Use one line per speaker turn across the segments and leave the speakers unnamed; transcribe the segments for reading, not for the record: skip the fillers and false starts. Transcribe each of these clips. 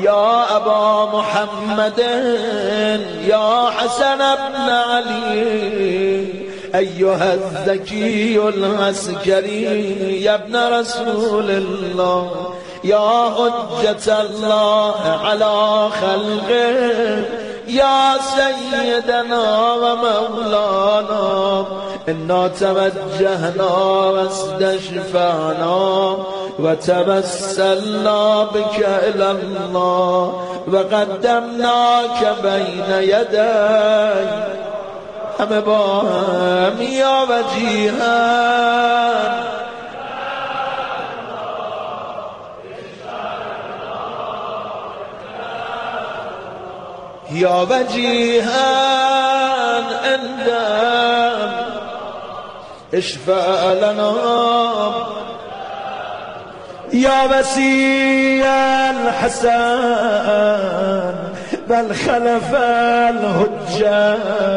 یا ابا محمد یا حسن ابن علی ایها الذکی العسکری یا ابن رسول الله یا حجت الله علی خلقه یا سیدنا و مولانا انا توجهنا واستشفعنا و توسلنا بك الى الله و قدمناک بین یدی. همه با هم یا وجیهان یا وجیهان اندم اشفع لنا یا وسیع الحسن بل خلف الحجة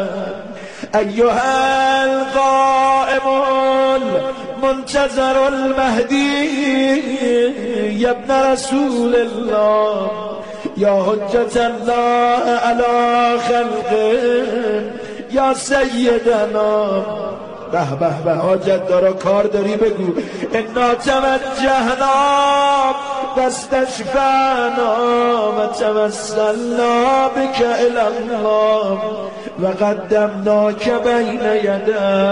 ایها القائم المنتظر المهدی یا ابن رسول الله یا حجت الله علی خلقه یا سیدنا. به به به حاجت دارا کار داری بگو. انا توجهنا واستشفعنا و توسلنا بك الى الله و قدمناک بین یدی.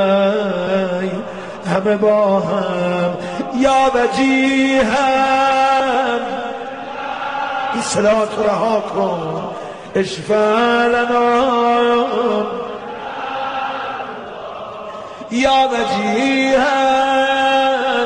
همه با هم یا وجیهان این صلات رو رها کن. اشفع لنا یا وجیهان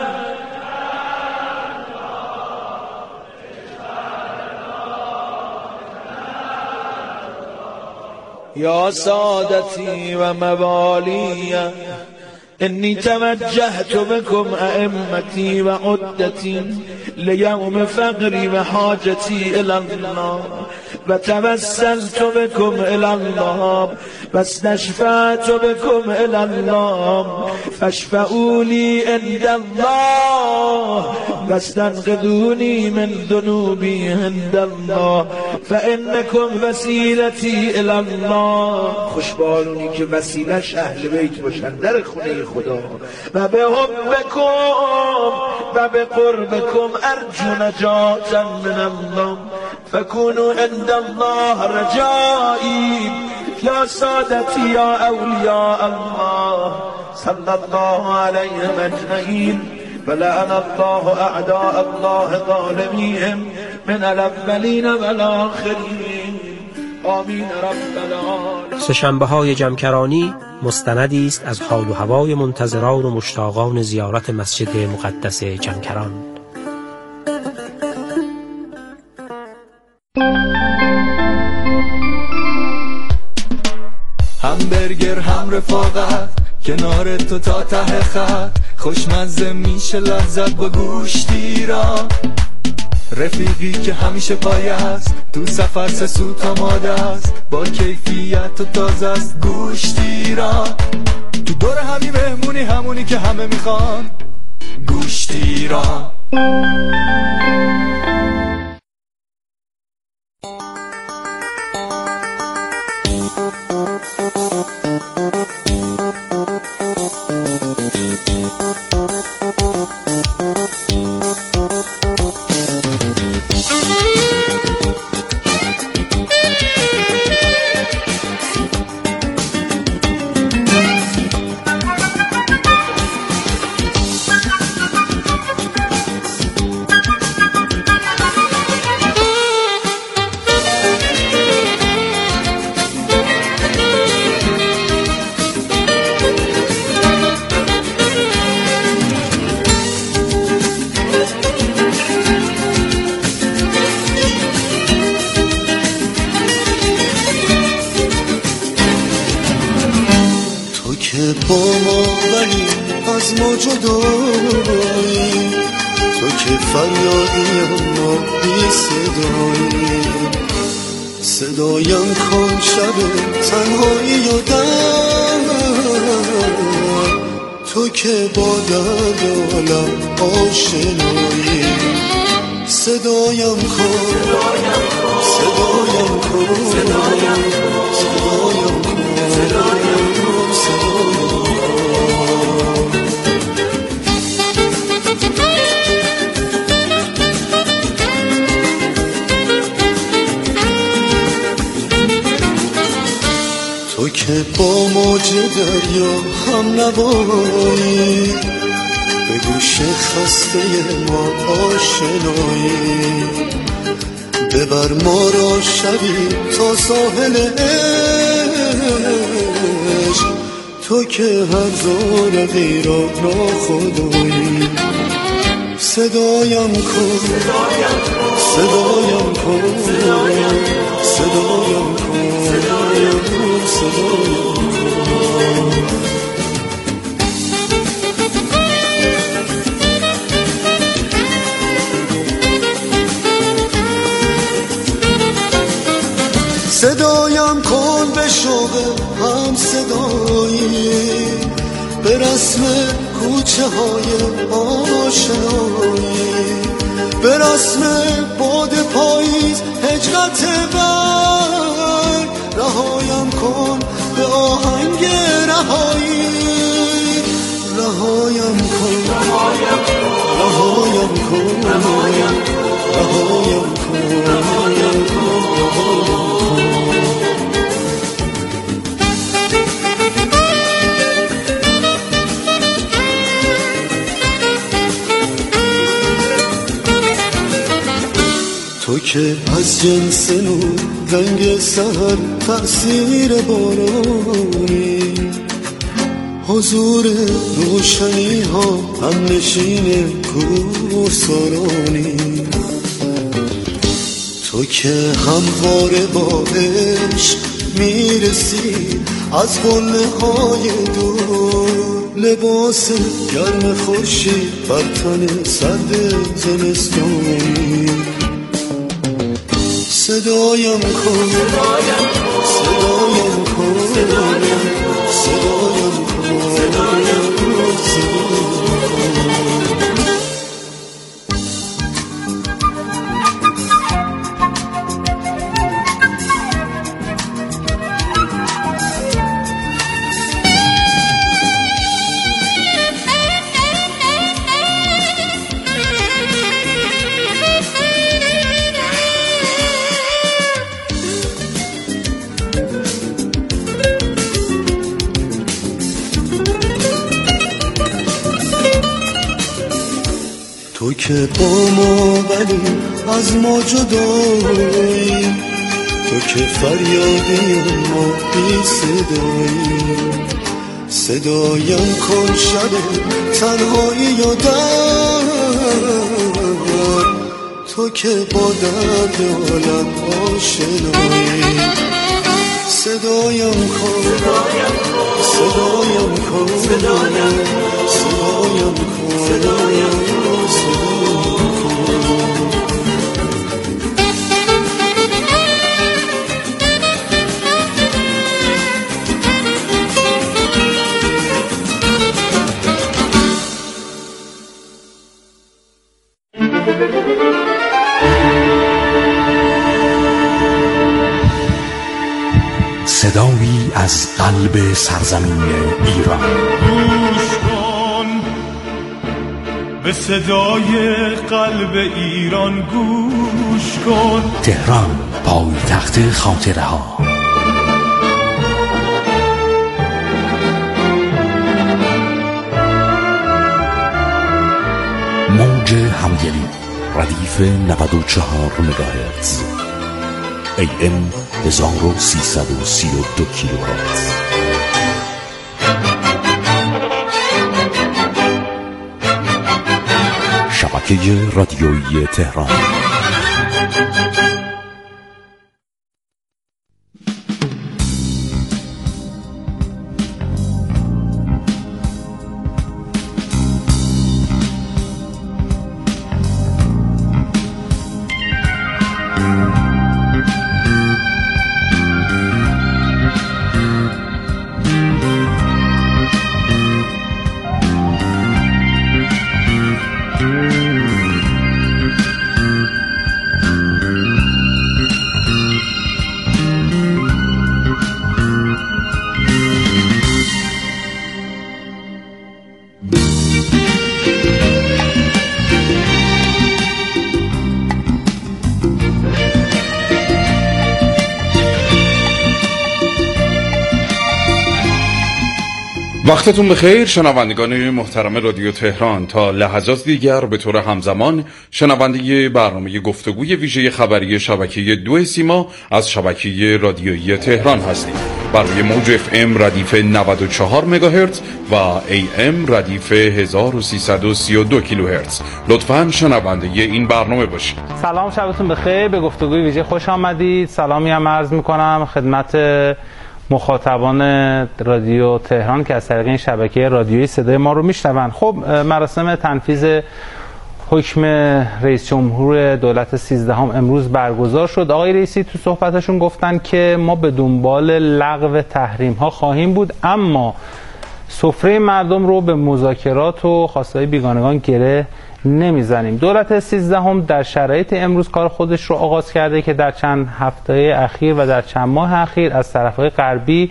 یا سادتی و موالی انی توجهت بكم ائمتی و عدتی لیوم فقری و حاجتی الی الله و توسلت بكم الی الله و استشفعت بكم الی الله فاشفعوا لی عند الله و استنقذونی من ذنوبی عند الله فانکم وسیلتی الی الله. خوشبالونی که وسیلش اهل بیت باشن در خونه خدا. و به حبکم و به قربکم ارجو نجاتا من الله فکونوا عند الله رجائی یا سادتی یا اولیاء الله صلی الله علیهم اجمعین و لعن الله اعداء الله ظالمیهم من الاولین و الاخرین. آمین رب العالمین.
سه‌شنبه‌های جمکرانی مستندی است از حال و هوای منتظران و مشتاقان زیارت مسجد مقدس جمکران.
هم برگر هم رفاقت کنار تو تا ته خط خوشمزه میشه لذت با گوشتی را. رفیقی که همیشه پایه است تو سفر سه سوت آماده است با کیفیت و تازه است گوشتی را. تو دور همی مهمونی همونی که همه میخوان گوشتی را.
با ما ولی از ما جدایی، تو که فریادی اما بی صدایی، صدایم کن شب تنهایی و درد، تو که با درد عالم آشنایی، صدایم کن تو که با موج دریا هم نوایی، به گوش خسته ما آشنایی، ببر ما را شبی تا ساحل عشق، تو که هر زورقی را ناخدایی. صدایم کن صدایم کن صدایم کن صدایم کن. صدایم کن به شوق هم صدایی، به رسم کوچه های آشنایی، به رسم باد پاییز هجرت بر، رهایم کن به آهنگ رهایی. رهایم کن رهایم کن رهایم کن رهایم کن. تو که از جنس نور رنگ سحر تأثیر بارانی، حضور روشنی ها هم نشین کوهسارانی، تو که همواره با عشق میرسی از قله های دور، لباس گرم خورشید بر تن سرد زمستانی. صدایم کن صدایم کن صدایم تو که با ما ولی از ما جدایی، تو که فریادی ما بی صدایی. صدایم کن شب تنهایی و درد، تو که با درد عالم آشنایی. صدایم کن صدایم کن صدایم کن صدایم کن.
صدایی از قلب سرزمین ایران.
گوش کن به صدای قلب ایران، گوش کن.
تهران، پایتخت خاطره ها. موج همدلی، ردیف 94 مگاهرتز، AM 1332 کیلوهرتز. شبکه رادیویی تهران.
وقتتون بخیر شنوندگان محترم رادیو تهران. تا لحظات دیگر به طور همزمان شنونده برنامه گفتگوی ویژه خبری شبکه 2 سیما از شبکه رادیویی تهران هستید. بر روی موج FM ردیف 94 مگاهرتز و AM ردیف 1332 کیلوهرتز. لطفاً شنونده این برنامه باشید.
سلام، شبتون بخیر. به گفتگوی ویژه خوش آمدید. سلامی هم عرض می‌کنم خدمت مخاطبان رادیو تهران که از طریق این شبکه رادیویی صدای ما رو میشنون. خب مراسم تنفیذ حکم رئیس جمهور دولت 13 امروز برگزار شد. آقای رئیسی تو صحبتشون گفتن که ما به دنبال لغو تحریم ها خواهیم بود، اما سفره مردم رو به مذاکرات و خواستهای بیگانگان گره نمیزنیم. دولت 13 در شرایط امروز کار خودش رو آغاز کرده که در چند هفته اخیر و در چند ماه اخیر از طرفهای غربی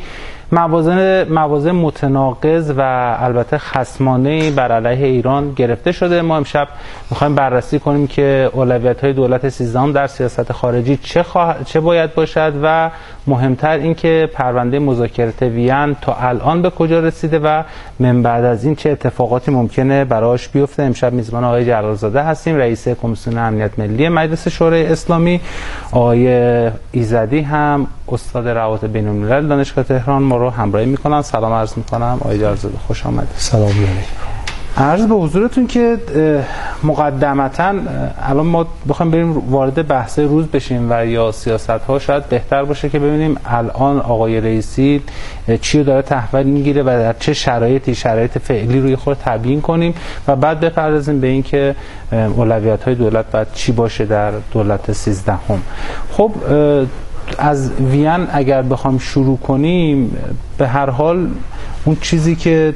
موازه متناقض و البته خصمانه بر علیه ایران گرفته شده. ما امشب میخوایم بررسی کنیم که اولویت‌های دولت 13 در سیاست خارجی چه باید باشد و مهمتر این که پرونده مذاکرات وین تا الان به کجا رسیده و من بعد از این چه اتفاقاتی ممکنه براش بیفته. امشب میزبان آقای جلالزاده هستیم، رئیس کمیسیون امنیت ملی مجلس شورای اسلامی. آقای ایزدی هم استاد روابط بین‌الملل دانشگاه تهران ما رو همراهی میکنن. سلام عرض میکنم آقای جلالزاده، خوش آمدید.
سلام علیکم.
عرض به حضورتون که مقدمتاً الان ما بخوایم بریم وارد بحث روز بشیم و یا سیاست ها، شاید بهتر باشه که ببینیم الان آقای رئیسی چی رو داره تحویل میگیره و در چه شرایط فعلی روی خود تبیین کنیم و بعد بپردازیم به این که اولویت‌های دولت باید چی باشه در دولت 13. خب از وین اگر بخوام شروع کنیم، به هر حال اون چیزی که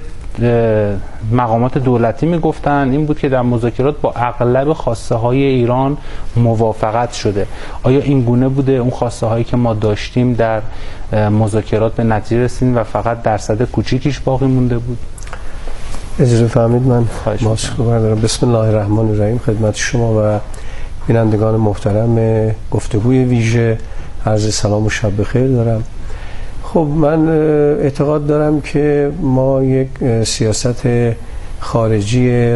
مقامات دولتی میگفتن این بود که در مذاکرات با اغلب خواسته های ایران موافقت شده. آیا این گونه بوده؟ اون خواسته هایی که ما داشتیم در مذاکرات به نتیجه رسیدیم و فقط درصد کوچیکیش باقی مونده بود؟
اجازه فرمایید من ماسک بردارم. بسم الله الرحمن الرحیم. خدمت شما و بینندگان محترم گفتگوی ویژه عرض سلام و شب بخیر دارم. خب من اعتقاد دارم که ما یک سیاست خارجی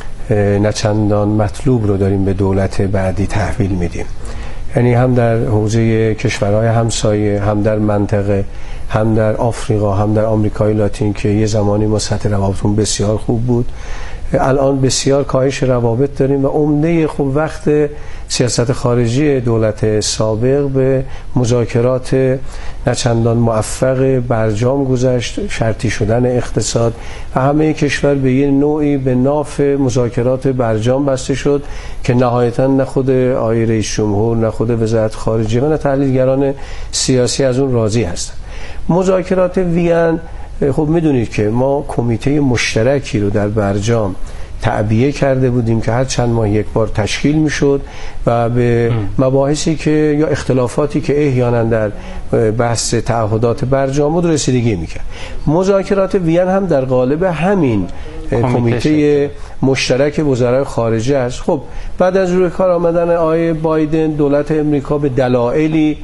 نچندان مطلوب رو داریم به دولت بعدی تحویل میدیم، یعنی هم در حوزه کشورهای همسایه، هم در منطقه، هم در آفریقا، هم در آمریکای لاتین که یه زمانی ما سطح روابطمون بسیار خوب بود، الان بسیار کاهش روابط داریم و عمده خب وقت سیاست خارجی دولت سابق به مذاکرات نچندان موفق برجام گذشت، شرطی شدن اقتصاد و همه کشور به یه نوعی به ناف مذاکرات برجام بسته شد که نهایتاً نه خود آقای رئیس جمهور، نه خود وزارت خارجه و نه تحلیلگران سیاسی از اون راضی هستن. مذاکرات وین، خب میدونید که ما کمیته مشترکی رو در برجام تعبیه کرده بودیم که هر چند ماه یک بار تشکیل میشد و به مباحثی که یا اختلافاتی که احیانا در بحث تعهدات برجام بود رسیدگی میکرد. مذاکرات وین هم در قالب همین کمیته مشترک وزرای خارجه است. خب بعد از روی کار آمدن آقای بایدن، دولت امریکا به دلایلی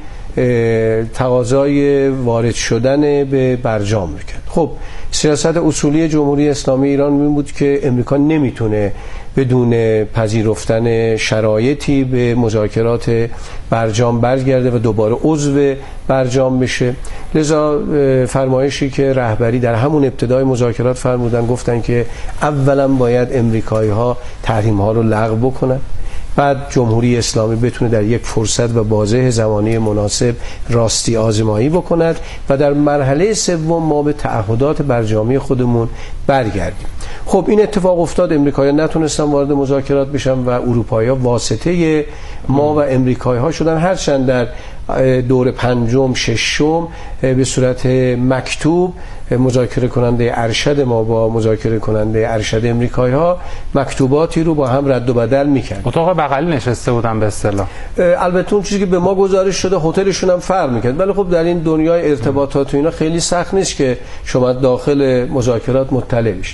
تقاضای وارد شدن به برجام میکرد. خب سیاست اصولی جمهوری اسلامی ایران این بود که امریکا نمیتونه بدون پذیرفتن شرایطی به مذاکرات برجام برگرده و دوباره عضو برجام بشه. لذا فرمایشی که رهبری در همون ابتدای مذاکرات فرمودن، گفتن که اولا باید امریکایی ها تحریم ها رو لغو بکنن، بعد جمهوری اسلامی بتونه در یک فرصت و بازه زمانی مناسب راستی آزمایی بکند و در مرحله سوم ما به تعهدات برجامی خودمون برگردیم. خب این اتفاق افتاد، امریکایی‌ها نتونستن وارد مذاکرات بشن و اروپایی‌ها واسطه ما و امریکایی‌ها شدن، هرچند در دور پنجم ششم به صورت مکتوب مذاکره کننده ارشد ما با مذاکره کننده ارشد امریکایی‌ها مکتوباتی رو با هم رد و بدل می‌کرد.
اتاق بغلی نشسته بودن به اصطلاح.
البته اون چیزی که به ما گزارش شده هتلشون هم فرق می‌کرد، ولی خب در این دنیای ارتباطات و اینا خیلی سخت نیست که شما داخل مذاکرات مطلع بشید.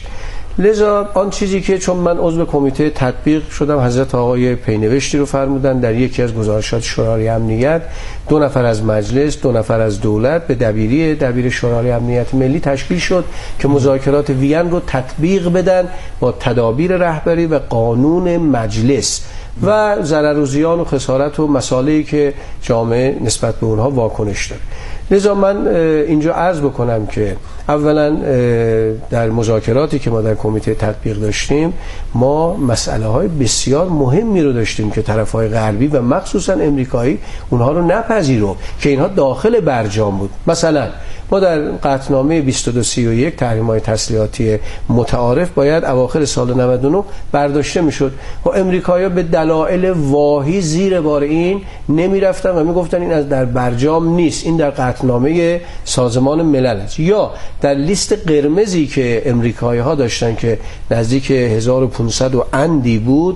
لذا آن چیزی که چون من عضو کمیته تطبیق شدم، حضرت آقای پینوشتی رو فرمودن در یکی از گزارشات شورای امنیت 2 نفر از مجلس، 2 نفر از دولت به دبیر شورای امنیت ملی تشکیل شد که مذاکرات وین رو تطبیق بدن با تدابیر رهبری و قانون مجلس و ضرر و زیان و خسارت و مسائلی که جامعه نسبت به اونها واکنش داره. لذا من اینجا عرض بکنم که اولا در مذاکراتی که ما در کمیته تطبیق داشتیم، ما مسئله های بسیار مهمی رو داشتیم که طرف های غربی و مخصوصا امریکایی اونها رو نپذیرفت که اینها داخل برجام بود. مثلا ما در قطعنامه 2231 تحریم‌های تسلیحاتی متعارف باید اواخر سال 99 برداشته میشد و امریکایی‌ها به دلایل واهی زیر بار این نمیرفتن و میگفتن این از در برجام نیست، این در قطعنامه سازمان ملل است. یا در لیست قرمزی که امریکایی‌ها داشتن که نزدیک 1500 و اندی بود،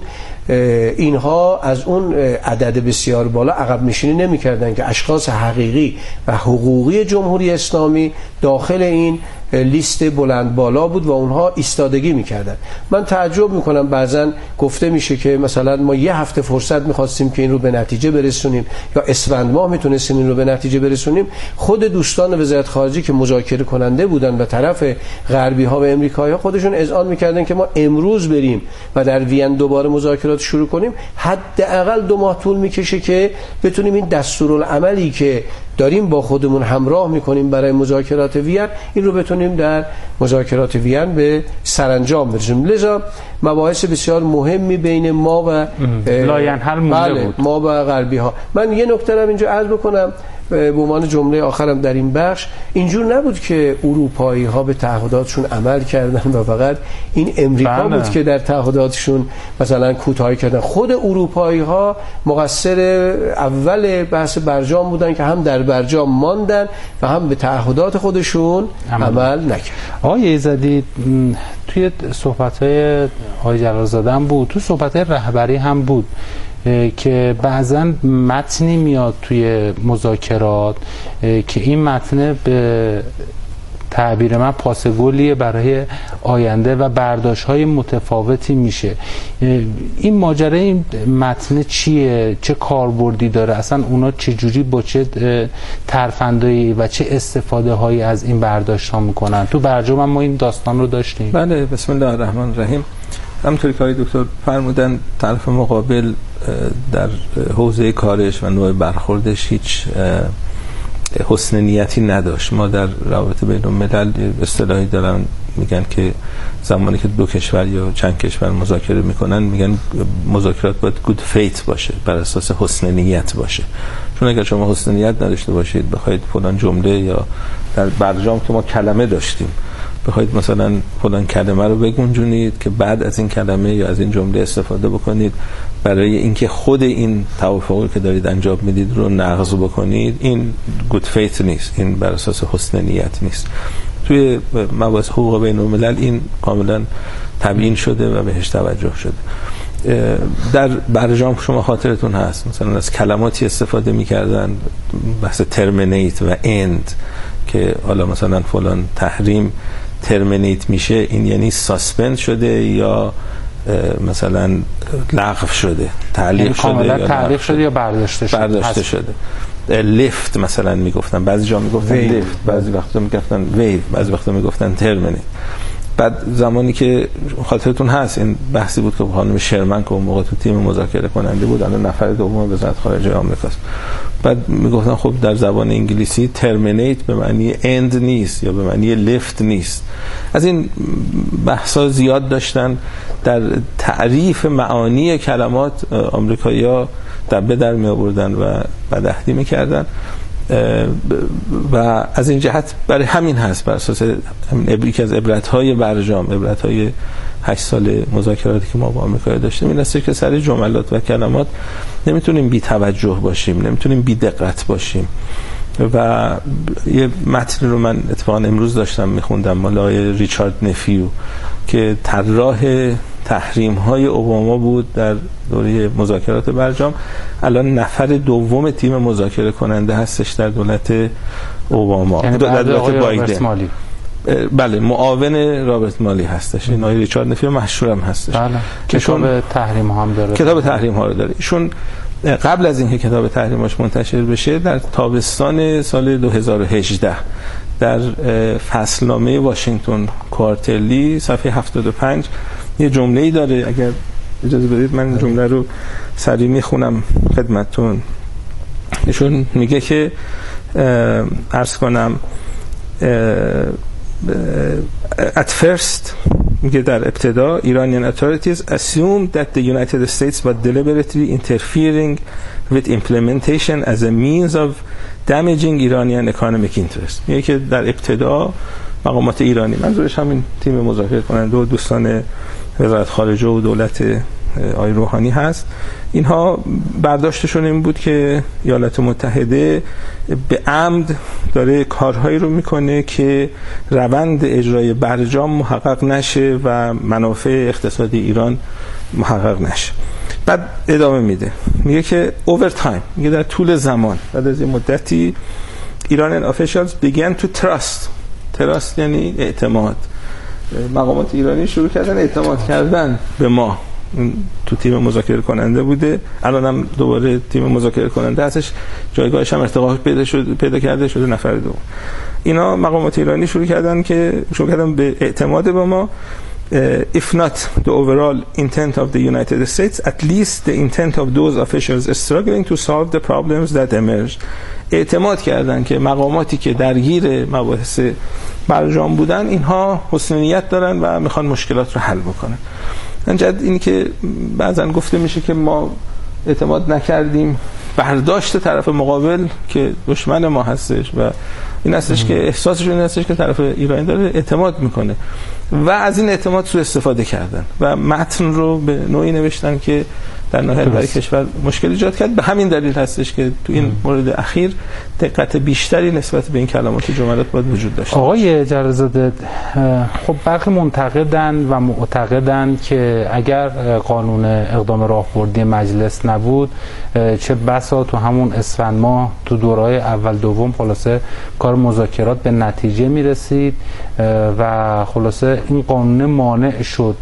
اینها از اون عدد بسیار بالا عقب نشینی نمی‌کردن که اشخاص حقیقی و حقوقی جمهوری اسلامی داخل این لیست بلند بالا بود و اونها ایستادگی میکردن. من تعجب میکنم بعضن گفته میشه که مثلا ما 1 هفته فرصت میخواستیم که این رو به نتیجه برسونیم یا اسفند ماه میتونستیم این رو به نتیجه برسونیم. خود دوستان وزارت خارجه که مذاکره کننده بودن و طرف غربی ها و امریکایی ها خودشون اذعان میکردن که ما امروز بریم و در وین دوباره مذاکرات شروع کنیم، حداقل 2 ماه طول میکشه که بتونیم این دستورالعملی که داریم با خودمون همراه میکنیم برای مذاکرات وین، این رو بتونیم در مذاکرات وین به سرانجام برسونیم. لذا مباحث بسیار مهمی بین ما و
لاینحل مونده بود،
ما و غربی ها. من یه نکته رو اینجا عرض بکنم به عنوان جمله آخرم در این بخش. اینجور نبود که اروپایی ها به تعهداتشون عمل کردن و فقط این امریکا بود که در تعهداتشون مثلا کوتاهی کردن. خود اروپایی ها مقصر اول بحث برجام بودن که هم در برجام ماندن و هم به تعهدات خودشون عمل نکردن.
آقای ایزدی توی صحبت‌های آقای جلالزاده هم بود، تو صحبت‌های رهبری هم بود که بعضا متنی میاد توی مذاکرات که این متن به تعبیر من پاسگلیه برای آینده و برداشت‌های متفاوتی میشه. این ماجرای این متن چیه؟ چه کاربردی داره؟ اصلا اونا چجوری با چه ترفندایی و چه استفاده هایی از این برداشت ها میکنن؟ تو برجام ما این داستان رو داشتیم.
بله، بسم الله الرحمن الرحیم. همونطوری که آقای دکتر فرمودن، طرف مقابل در حوزه کارش و نوع برخوردش هیچ حسن نیتی نداشت. ما در روابط بین الملل اصطلاحی دارن میگن که زمانی که 2 کشور یا چند کشور مذاکره میکنن میگن مذاکرات باید گود فیت باشه، بر اساس حسن نیت باشه. چون اگر شما حسن نیت نداشته باشید، بخواید فلان جمله، یا در برجام که ما کلمه داشتیم، بخواید مثلا فلان کلمه رو بگنجونید که بعد از این کلمه یا از این جمله استفاده بکنید برای اینکه خود این توافقی که دارید انجام میدید رو نقض بکنید، این گود فیت نیست، این بر اساس حسن نیت نیست. توی مباحث حقوق بین الملل این کاملا تبیین شده و بهش توجه شده. در برجام شما خاطرتون هست مثلا از کلماتی استفاده میکردن، بحث ترمینیت و اند، که حالا مثلا فلان تحریم ترمینیت میشه، این یعنی ساسپند شده یا مثلا لغو شده، تعلیق شده یا
تعلیق شده یا برداشته شده.
لیفت مثلا میگفتن، بعضی جا میگفتن لیفت، بعضی وقتا میگفتن ویو، بعضی وقتا میگفتن ترمینیت. بعد زمانی که خاطرتون هست این بحثی بود که خانم شرمن که اون موقع تو تیم مذاکره کننده بود، الان نفر دوم وزارت خارجه آمریکاست، بعد میگفتن خب در زبان انگلیسی ترمینیت به معنی اند نیست یا به معنی لیفت نیست. از این بحثا زیاد داشتن. در تعریف معانی کلمات آمریکایی‌ها در می آوردن و بدعهدی میکردن و از این جهت برای همین هست، بر اساس یکی از عبرت‌های برجام، عبرت‌های 8 سال مذاکراتی که ما با آمریکا داشتیم، این است که سر جملات و کلمات نمیتونیم بی توجه باشیم، نمیتونیم بی دقت باشیم. و یه متن رو من اتفاقا امروز داشتم میخوندم مال آقای ریچارد نفیو که طراح تحریم‌های اوباما بود در دوره مذاکرات برجام، الان نفر دوم تیم مذاکره کننده هستش در دولت اوباما،
یعنی
دولت بایدن. بله معاون رابرت مالی هستش، این آقای ریچارد نفی مشهور هم هستش.
بله. کتاب تحریم هم داره.
کتاب تحریم ها رو داره. ایشون قبل از اینکه کتاب تحریماش منتشر بشه در تابستان سال 2018 در فصلنامه واشنگتن کوارترلی صفحه 75 یه جمله‌ای داره، اگر اجازه بدید من جمله رو سریع میخونم خدمتتون. ایشون میگه که عرض کنم at first میگه در ابتدا Iranian authorities assumed that the United States was deliberately interfering with implementation as a means of damaging Iranian economic interest. میگه که در ابتدا مقامات ایرانی، منظورش همین تیم مذاکره کننده و دوستان وزارت خارجه و دولت آقای روحانی هست، اینها برداشتشون این بود که ایالات متحده به عمد داره کارهایی رو میکنه که روند اجرای برجام محقق نشه و منافع اقتصادی ایران محقق نشه. بعد ادامه میده، میگه که over time، میگه در طول زمان بعد از این مدتی Iranian officials began to trust یعنی اعتماد، مقامات ایرانی شروع کردن اعتماد کردن به ما. تو تیم مذاکره کننده بوده، الان هم دوباره تیم مذاکره کننده هستش، جایگاهش هم ارتقا پیدا کرده شده نفر دوم. اینا مقامات ایرانی شروع کردن به اعتماد به ما. If not the overall intent of the United States, at least the intent of those officials struggling to solve the problems that emerged. اعتماد کردن که مقاماتی که درگیر مباحث برجام بودن اینها حسن نیت دارن و میخوان مشکلات رو حل بکنن. انجد این که بعضن گفته میشه که ما اعتماد نکردیم، برداشت طرف مقابل که دشمن ما هستش و این هستش که احساسش این هستش که طرف ایرانی داره اعتماد میکنه و از این اعتماد سوء استفاده کردن و متن رو به نوعی نوشتن که در نهایت برای کشور مشکل ایجاد کرد. به همین دلیل هستش که تو این مورد اخیر دقت بیشتری نسبت به این کلمات جملات باید وجود داشته.
آقای جلالزاده، خب برخی منتقدن و معتقدن که اگر قانون اقدام راهبردی مجلس نبود، چه بسا تو همون اسفند ماه تو دوره‌های اول دوم خلاصه کار مذاکرات به نتیجه میرسید و خلاصه این قانون مانع شد.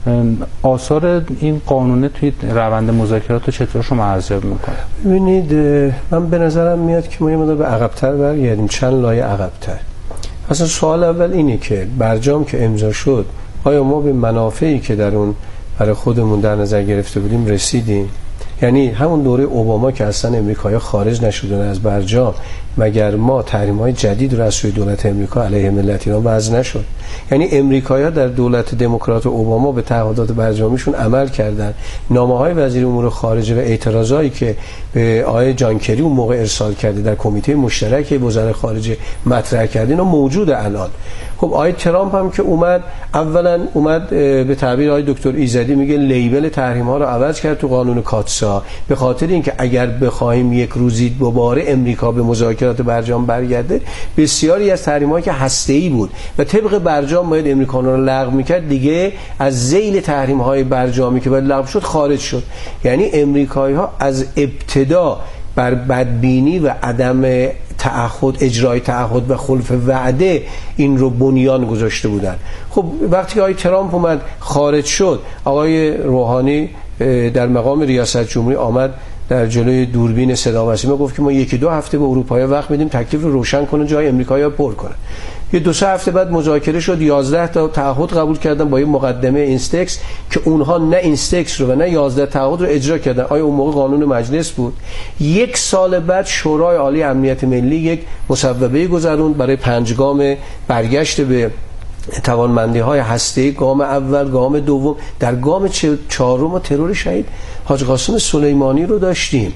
آثار این قانون توی روند مذاکرات رو چطور شما ارزیابی میکنید؟
ببینید، من به نظرم میاد که ما یه مقدار به عقب‌تر برگردیم، چند لایه عقب‌تر. اصلا سوال اول اینه که برجام که امضا شد، آیا ما به منافعی که در اون برای خودمون در نظر گرفته بودیم رسیدیم؟ یعنی همون دوره اوباما که اصلا امریکایی‌ها خارج نشدن از برجام، مگر ما تحریم‌های جدید رو از سوی دولت امریکا علیه ملت ایران وضع نشد؟ یعنی امریکایی‌ها در دولت دموکرات اوباما به تعهدات برجامیشون عمل کردن. نامه‌های وزیر امور خارجه و اعتراضایی که به آقای جان کری اون موقع ارسال کرده در کمیته مشترک وزرای خارجه مطرح کرده، اینا موجوده الان. خب آقای ترامپ هم که اومد به تعبیر آقای دکتر ایزدی میگه لیبل تحریم‌ها رو عوض کرد تو قانون کاتسا، به خاطر اینکه اگر بخوایم یک روزی دوباره امریکا به مذاکرات برجام برگرده، بسیاری از تحریم‌هایی که هسته‌ای بود و طبق برجام باید امریکا رو لغو می‌کرد، دیگه از ذیل تحریم‌های برجامی که باید لغو شد خارج شد. یعنی امریکایی‌ها از ابتدا بر بدبینی و عدم تعهد، اجرای تعهد و خلف وعده این رو بنیان گذاشته بودن. خب وقتی آقای ترامپ اومد خارج شد، آقای روحانی در مقام ریاست جمهوری آمد در جلوی دوربین صدا و سیما گفت که ما 1-2 هفته به اروپایی‌ها وقت میدیم تکلیف رو روشن کنن، جای امریکایی‌ها پر کنن. یه 2-3 هفته بعد مذاکره شد، 11 تا تعهد قبول کردن با یه مقدمه اینستکس که اونها نه اینستکس رو و نه 11 تعهد رو اجرا کردن. آیا اون موقع قانون مجلس بود؟ 1 سال بعد شورای عالی امنیت ملی یک مصوبه گذروند برای 5 گام برگشت به توانمندی‌های هسته‌ای، گام اول، گام دوم. در گام 4 ترور شهید حاج قاسم سلیمانی رو داشتیم.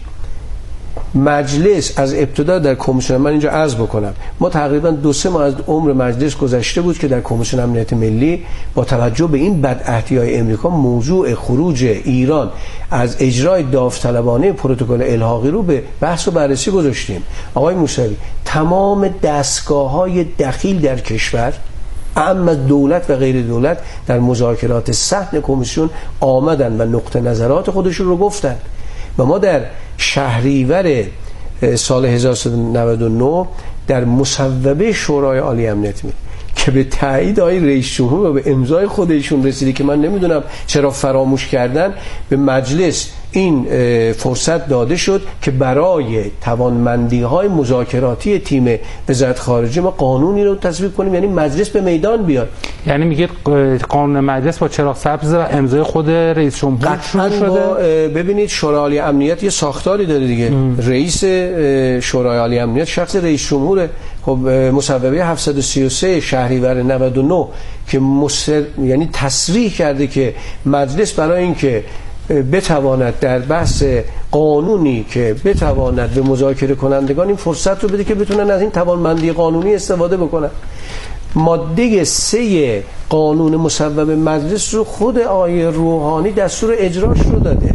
مجلس از ابتدا در کمیسیون، من اینجا عرض بکنم، ما تقریبا 2-3 ماه از عمر مجلس گذشته بود که در کمیسیون امنیت ملی با توجه به این بدعهدی‌های امریکا موضوع خروج ایران از اجرای داوطلبانه پروتکل الحاقی رو به بحث و بررسی گذاشتیم. آقای موسوی، تمام دستگاه‌های دخیل در کشور، اما دولت و غیر دولت، در مذاکرات صحن کمیسیون آمدن و نقطه نظرات خودشون رو گفتن و ما در شهریور سال 1399 در مصوبه شورای عالی امنیت ملی که به تایید آقای رئیس جمهور و به امضای خودشون رسیده که من نمیدونم چرا فراموش کردن، به مجلس این فرصت داده شد که برای توانمندی‌های مذاکراتی تیم وزارت خارجه ما قانونی رو تصویب کنیم، یعنی مجلس به میدان بیاد.
یعنی میگه قانون مجلس با چراغ سبز و امضای خود رئیس جمهور شروع شده.
ببینید شورای عالی امنیت یه ساختاری داره دیگه. رئیس شورای عالی امنیت شخص رئیس جمهوره. خب مصوبه 733 شهریور 99 که یعنی تصریح کرده که مجلس برای اینکه بتواند در بحث قانونی که بتواند به مذاکره کنندگان این فرصت رو بده که بتونن از این توانمندی قانونی استفاده بکنن. ماده 3 قانون مصوب مجلس رو خود آقای روحانی دستور اجراش رو داده.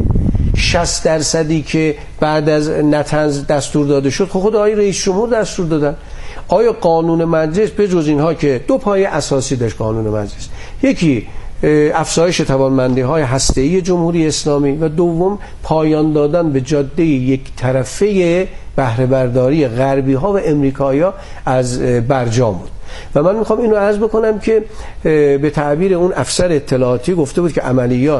60% که بعد از نطنز دستور داده شد خود آقای رئیس جمهور دستور دادن. آیا قانون مجلس به جز اینها که 2 پایه اساسی داشت قانون مجلس، یکی افزایش توانمندی‌های هسته‌ای جمهوری اسلامی و دوم پایان دادن به جاده یک طرفه بهره برداری غربی‌ها و امریکایی‌ها از برجام بود. و من میخوام اینو عرض بکنم که به تعبیر اون افسر اطلاعاتی گفته بود که عملیات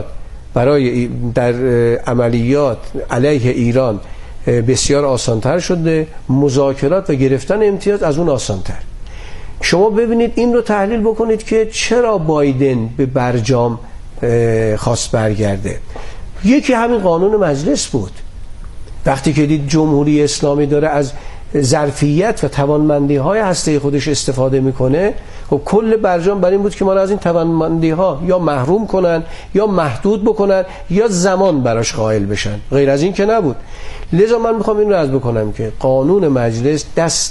در عملیات علیه ایران بسیار آسانتر شده، مذاکرات و گرفتن امتیاز از اون آسانتر. شما ببینید این رو تحلیل بکنید که چرا بایدن به برجام خواست برگرده. یکی همین قانون مجلس بود. وقتی که دید جمهوری اسلامی داره از ظرفیت و توانمندی‌های هسته خودش استفاده میکنه، خب کل برجام بر این بود که ما از این توانمندی‌ها یا محروم کنن یا محدود بکنن یا زمان براش قائل بشن، غیر از این که نبود. لذا من میخوام این رو عرض بکنم که قانون مجلس دست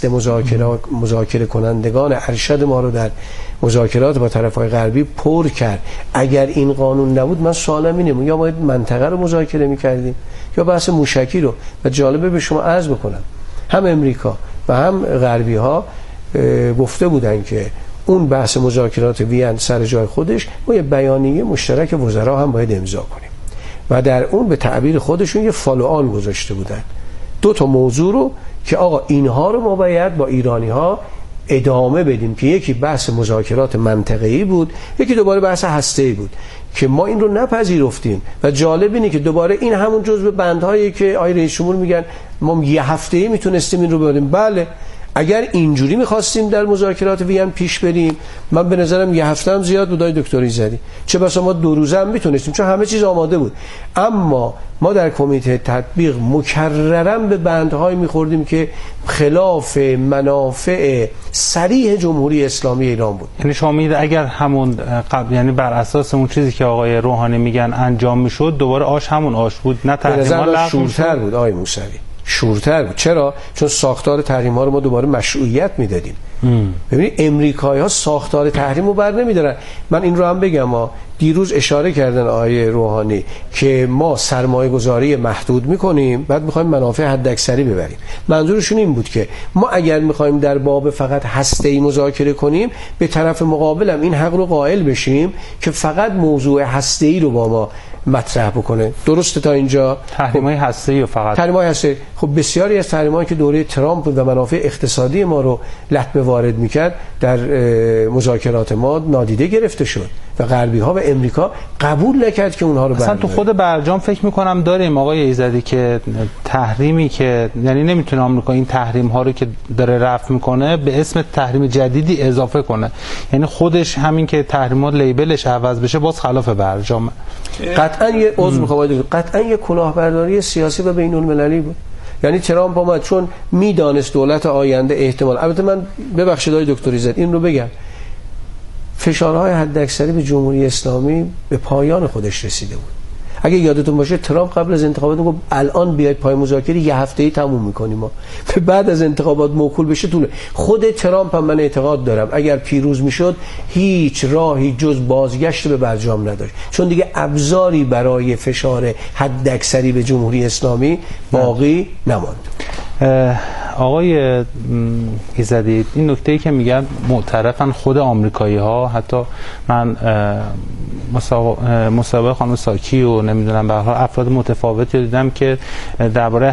مذاکره کنندگان ارشد ما رو در مذاکرات با طرف‌های غربی پر کرد. اگر این قانون نبود من سوالم اینه یا باید منطقه رو مذاکره میکردیم یا بحث موشکی رو. و جالبه به شما عرض بکنم هم امریکا و هم غربی ها گفته بودن که اون بحث مذاکرات وین سر جای خودش، ما یه بیانیه مشترک وزرا هم باید امضا کنیم و در اون به تعبیر خودشون یه فالوآن گذاشته بودن 2 موضوع رو که آقا اینها رو ما باید با ایرانی ها ادامه بدیم که یکی بحث مذاکرات منطقه‌ای بود، یکی دوباره بحث هسته‌ای بود که ما این رو نپذیرفتیم. و جالب اینه که دوباره این همون جزء بندهایی که آقای رئیس جمهور میگن ما یه هفته‌ای میتونستیم این رو ببریم. بله اگر اینجوری میخواستیم در مذاکرات وین پیش بریم، من به نظرم یه هفته هم زیاد بود دکتری زدی، چه بسا ما 2 روزه هم میتونستیم چون همه چیز آماده بود. اما ما در کمیته تطبیق مکررا به بندهایی میخوردیم که خلاف منافع صریح جمهوری اسلامی ایران بود.
یعنی شما میگید اگر همون قبل، یعنی بر اساس اون چیزی که آقای روحانی میگن انجام میشد، دوباره آش همون آش بود، نه تحریم‌ها
شورتر بود آقای موسوی، شورتر بود. چرا؟ چون ساختار تحریم ها رو ما دوباره مشروعیت میدادیم. ببینید امریکایی ها ساختار تحریم رو بر نمیدارن. من این رو هم بگم دیروز اشاره کردن آقای روحانی که ما سرمایه گذاری محدود میکنیم بعد میخوایم منافع حداکثری ببریم. منظورشون این بود که ما اگر میخوایم در باب فقط هسته‌ای مذاکره کنیم، به طرف مقابلم این حق رو قائل بشیم که فقط موضوع هسته‌ای رو با ما مطرح بکنه. درسته تا اینجا؟
تحریم‌های هسته‌ای و فقط
تحریم‌های هسته‌ای. خب بسیاری از تحریم‌هایی که دوره ترامپ بود و منافع اقتصادی ما رو لطمه وارد میکرد در مذاکرات ما نادیده گرفته شد و غربی‌ها و امریکا قبول نکرد که اونها رو
اصلا تو خود برجام فکر می‌کنم داریم آقای ایزدی که تحریمی که یعنی نمیتونه آمریکا این تحریم‌ها رو که داره رفع میکنه به اسم تحریم جدیدی اضافه کنه، یعنی خودش همین که تحریمات لیبلش عوض بشه باز خلاف برجام.
قطعاً یه عضو می‌خوام قطعاً یه کلاهبرداری سیاسی و بین‌المللی بود. یعنی ترامپ اومد چون میدانست دولت آینده احتمال، البته من ببخشید آقای دکتری زد این رو بگم، فشارهای حداکثری به جمهوری اسلامی به پایان خودش رسیده بود. اگه یادتون باشه ترامپ قبل از انتخابات گفت الان بیاید پای مذاکره یه هفته‌ای تموم می‌کنیم، ما بعد از انتخابات موکول بشه طول. خود ترامپ هم من اعتقاد دارم اگر پیروز میشد هیچ راهی جز بازگشت به برجام نداشت، چون دیگه ابزاری برای فشار حداکثری به جمهوری اسلامی باقی نماند.
آقای ایزدی این نکته‌ای که میگن معترفن خود آمریکایی‌ها، حتی من مسابقه خانم ساکی و نمیدونم به هر حال افراد متفاوتی دیدم که درباره